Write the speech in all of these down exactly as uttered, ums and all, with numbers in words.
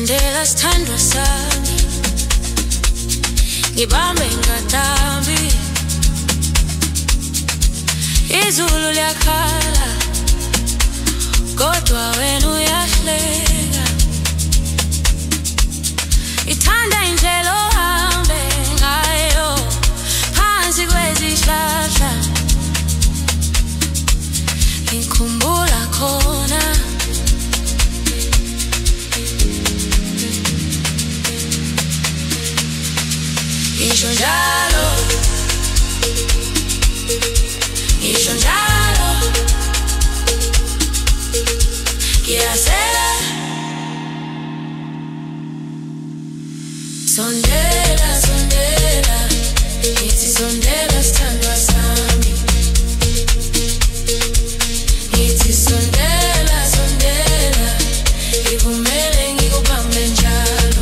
sondela sithandwa sami, ngibambe ngadambi, izulu liyakhala kodwa wena uyahleka, ithanda indlela ohambe ngayo phansi kwezihlahla, ngikhumbula khona ngisho njalo, ngisho njalo ngiyasela, sondela sondela ngithi sondela sithandwa sami, ngithi sondela sondela ngivumele ngikubambe njalo,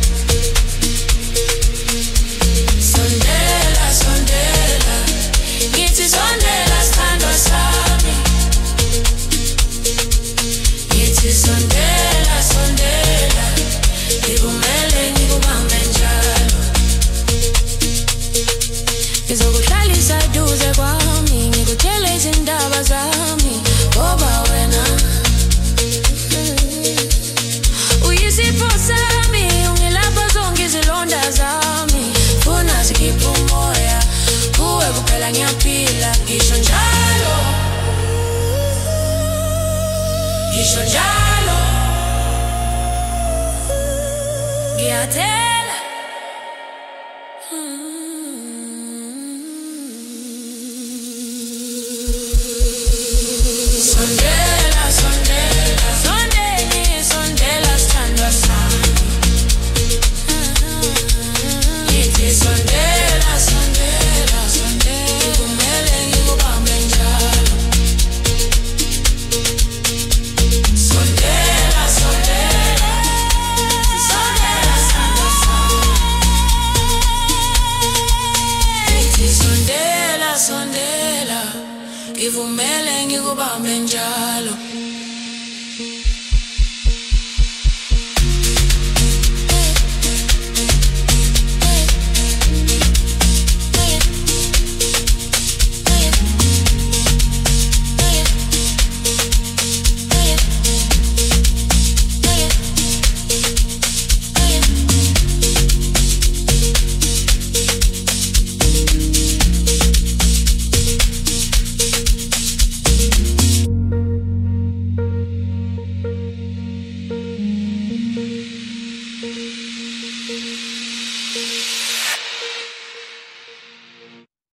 sondela sondela ngithi sondela sithandwa sami, ngithi sondela sondela ngivumele ngikubambe njalo, ngizokuhlalisa duze kwami ngikutshele izindaba zami ngoba wena uyisipho sami, ungilapha zonke izilonda zami, funa zikhiphe umoya kuwe kuphela ngiyaphila, ngisho njalo, ngisho njalo ngiyathela, sondela sondela sondela sondela sithandwa sami, ngithi sondela sondela sondela kumele ngikubambe njalo, sondela sondela sondela sithandwa sami, ngithi sondela sondela ngivumele ngikubambe njalo.